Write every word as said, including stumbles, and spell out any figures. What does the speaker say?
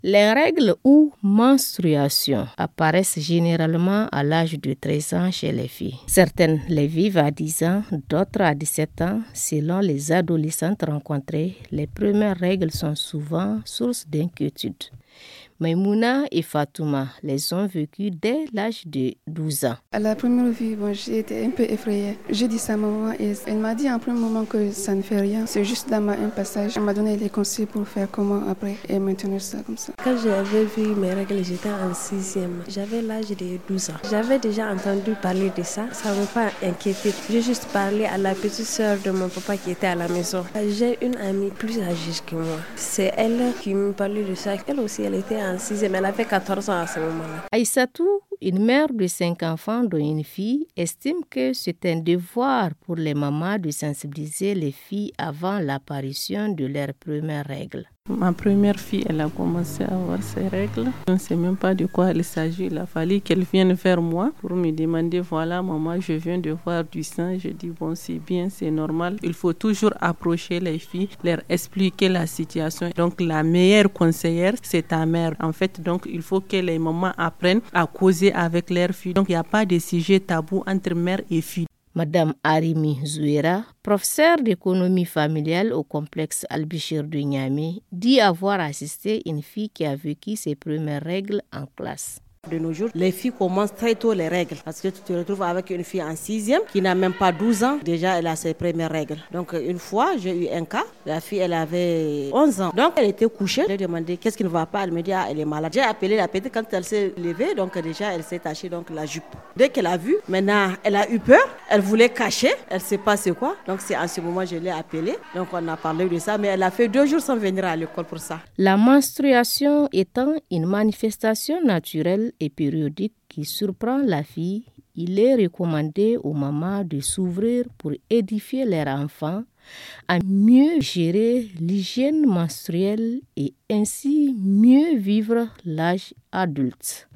Les règles ou menstruations apparaissent généralement à l'âge de treize ans chez les filles. Certaines les vivent à dix ans, d'autres à dix-sept ans. Selon les adolescentes rencontrées, les premières règles sont souvent source d'inquiétude. Maïmouna et Fatouma les ont vécues dès l'âge de douze ans. À la première vie, bon, j'ai été un peu effrayée. J'ai dit ça à maman et elle m'a dit en premier moment que ça ne fait rien. C'est juste dans ma, un passage. Elle m'a donné les conseils pour faire comment après et maintenir ça comme ça. Quand j'avais vu mes règles, j'étais en sixième. J'avais l'âge de douze ans. J'avais déjà entendu parler de ça. Ça ne m'a pas inquiété. J'ai juste parlé à la petite sœur de mon papa qui était à la maison. J'ai une amie plus âgée que moi. C'est elle qui me parlait de ça. Elle aussi, elle était en sixième. Elle avait quatorze ans à ce moment-là. Aïssatou, une mère de cinq enfants dont une fille, estime que c'est un devoir pour les mamans de sensibiliser les filles avant l'apparition de leurs premières règles. Ma première fille, elle a commencé à avoir ses règles. Je ne sais même pas de quoi il s'agit. Il a fallu qu'elle vienne vers moi pour me demander, voilà maman, je viens de voir du sang. Je dis, bon, c'est bien, c'est normal. Il faut toujours approcher les filles, leur expliquer la situation. Donc la meilleure conseillère, c'est ta mère. En fait, donc il faut que les mamans apprennent à causer avec leurs filles. Donc il n'y a pas de sujet tabou entre mère et fille. Madame Arimi Zouera, professeure d'économie familiale au complexe Al-Bichir de Niamey, dit avoir assisté une fille qui a vécu ses premières règles en classe. De nos jours, les filles commencent très tôt les règles parce que tu te retrouves avec une fille en sixième qui n'a même pas douze ans. Déjà, elle a ses premières règles. Donc, une fois, j'ai eu un cas. La fille, elle avait onze ans. Donc, elle était couchée. Je lui ai demandé qu'est-ce qui ne va pas. Elle me dit, ah, elle est malade. J'ai appelé la petite quand elle s'est levée. Donc, déjà, elle s'est tachée donc, la jupe. Dès qu'elle a vu, maintenant, elle a eu peur. Elle voulait cacher. Elle ne sait pas c'est quoi. Donc, c'est en ce moment que je l'ai appelée. Donc, on a parlé de ça. Mais elle a fait deux jours sans venir à l'école pour ça. La menstruation étant une manifestation naturelle et périodique qui surprend la fille, il est recommandé aux mamans de s'ouvrir pour édifier leurs enfants à mieux gérer l'hygiène menstruelle et ainsi mieux vivre l'âge adulte.